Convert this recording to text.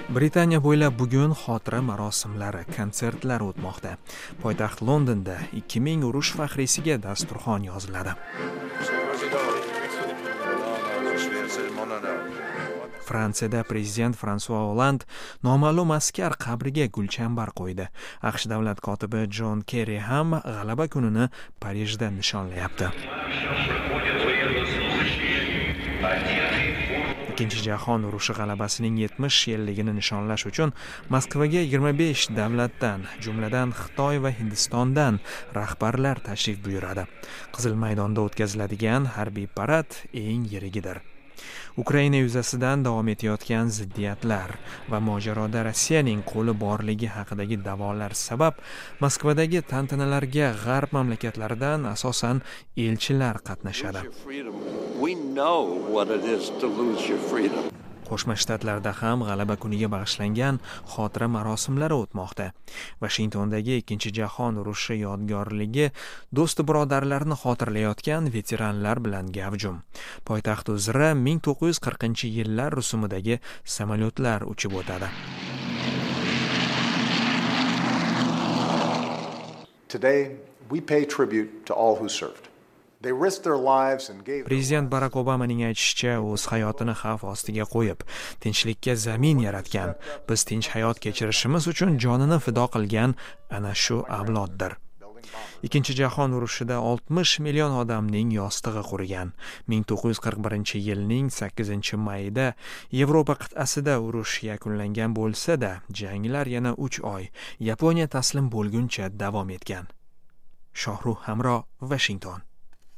Britaniya bo'ylab bugun xotira marosimlari, konsertlar o'tmoqda. Poytaxt Londonda 2000 urush faxriysiga dasturxon yoziladi. Fransiyada prezident François Hollande noma'lum askar qabriga gulchambar qo'ydi. AQSh davlat kotibi John Kerry ham G'alaba kunini Parijda nishonlayapti. Ikkinchi jahon urushi g'alabasining 70 yilligini nishonlash uchun Moskvaga 25 davlatdan, jumladan Xitoy va Hindistondan rahbarlar tashrif buyuradi. Qizil maydonda o'tkaziladigan harbiy parad eng yirigidir. Ukraina yuzasidan davom etayotgan ziddiyatlar va mojaroda Rossiyaning qo'li borligi haqidagi da'volar sabab Moskvadagi tantanalarga g'arb mamlakatlaridan asosan elchilar qatnashadi. Qo'shma Shtatlarda ham G'alaba kuniga bag'ishlangan xotira marosimlari o'tmoqda. Vashingtondagi Ikkinchi jahon urushi yodgorligi do'st birodarlarni xotirlayotgan veteranlar bilan gavjum. Poytaxt uzra 1940-yillar rusumidagi samolyotlar uchib o'tadi. Today we pay tribute to all who served. Prezident Barack Obamaning aytishicha, o'z hayotini xavf ostiga qo'yib, tinchlikka zamin yaratgan, biz tinch hayot kechirishimiz uchun jonini fido qilgan ana shu avloddir. Ikkinchi jahon urushida 60 million odamning yostig'i qurigan. 1941-yilning 8-mayida Yevropa qit'asida urush yakunlangan bo'lsa-da, janglar yana 3 oy Yaponiya taslim bo'lguncha davom etgan. Shohruh Hamro, Washington.